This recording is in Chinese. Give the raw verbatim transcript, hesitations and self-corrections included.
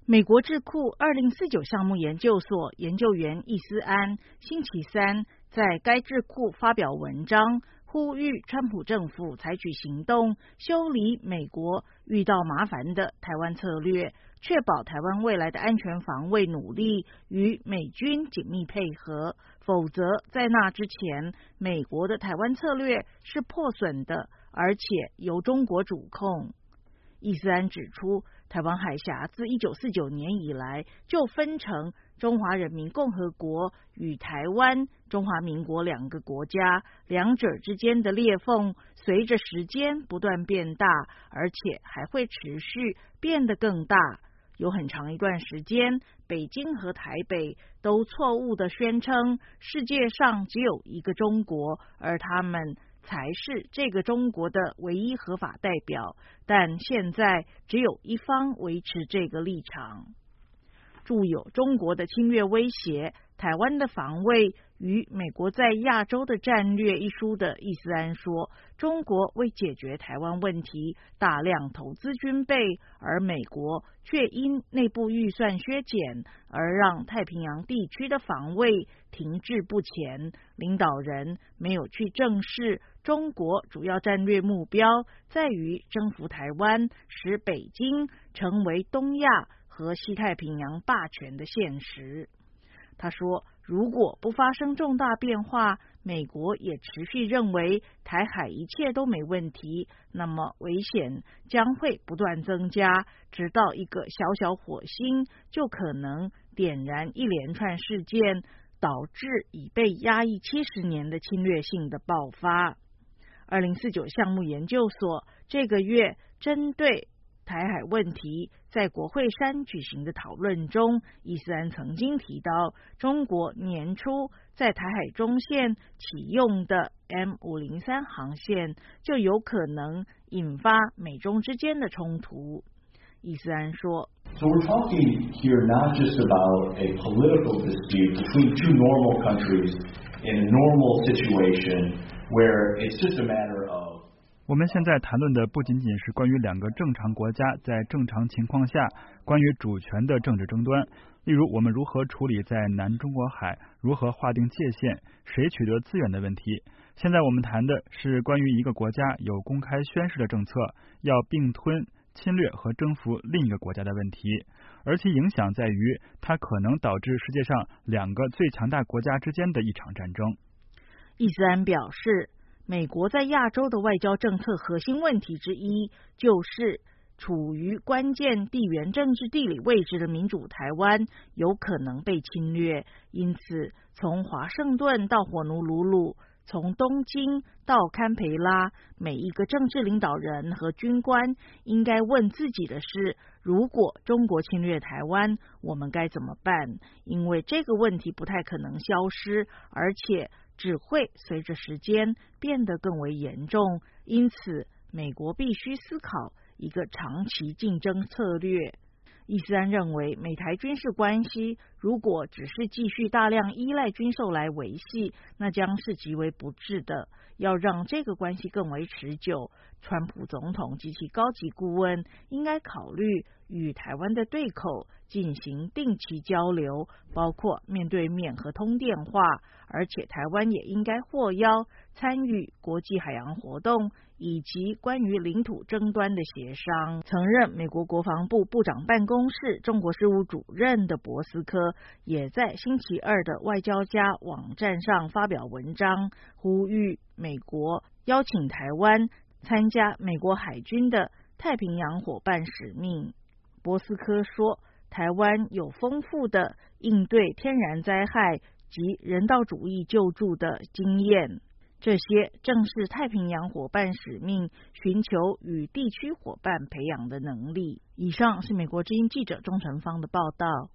美国智库二零四九项目研究所研究员易思安星期三在该智库发表文章，呼吁川普政府采取行动，修理美国遇到麻烦的台湾策略，确保台湾未来的安全防卫努力与美军紧密配合，否则在那之前，美国的台湾策略是破损的，而且由中国主控。易思安指出，台湾海峡自一九四九年以来就分成中华人民共和国与台湾中华民国两个国家，两者之间的裂缝随着时间不断变大，而且还会持续变得更大。有很长一段时间，北京和台北都错误地宣称世界上只有一个中国，而他们才是这个中国的唯一合法代表，但现在只有一方维持这个立场。著有《中国的侵略威胁、台湾的防卫与美国在亚洲的战略》一书的易思安说，中国为解决台湾问题大量投资军备，而美国却因内部预算削减而让太平洋地区的防卫停滞不前。领导人没有去正视中国主要战略目标在于征服台湾，使北京成为东亚和西太平洋霸权的现实。他说，如果不发生重大变化，美国也持续认为台海一切都没问题，那么危险将会不断增加，直到一个小小火星就可能点燃一连串事件，导致已被压抑七十年的侵略性的爆发。二零四九项目研究所这个月针对台海问题在国会山举行的讨论中，易思安曾经提到，中国年初在台海中线启用的 M 五零三 航线就有可能引发美中之间的冲突。易思安说， So we're talking here not just about a political dispute between two normal countries in a normal situation where it's just a matter of 我们现在谈论的不仅仅是关于两个正常国家在正常情况下关于主权的政治争端，例如我们如何处理在南中国海，如何划定界限，谁取得资源的问题。现在我们谈的是关于一个国家有公开宣誓的政策，要并吞、侵略和征服另一个国家的问题，而其影响在于它可能导致世界上两个最强大国家之间的一场战争。 易思安表示，美国在亚洲的外交政策核心问题之一，就是处于关键地缘政治地理位置的民主台湾有可能被侵略，因此从华盛顿到火奴鲁鲁，从东京到堪培拉，每一个政治领导人和军官应该问自己的是，如果中国侵略台湾，我们该怎么办？因为这个问题不太可能消失，而且只会随着时间变得更为严重，因此美国必须思考一个长期竞争策略。易思安认为，美台军事关系如果只是继续大量依赖军售来维系，那将是极为不智的。要让这个关系更为持久，川普总统及其高级顾问应该考虑与台湾的对口进行定期交流，包括面对面和通电话，而且台湾也应该获邀参与国际海洋活动以及关于领土争端的协商。曾任美国国防部部长办公室中国事务主任的博斯科也在星期二的外交家网站上发表文章，呼吁美国邀请台湾参加美国海军的太平洋伙伴使命。博斯科说，台湾有丰富的应对天然灾害及人道主义救助的经验，这些正是太平洋伙伴使命寻求与地区伙伴培养的能力。以上是美国之音记者钟成芳的报道。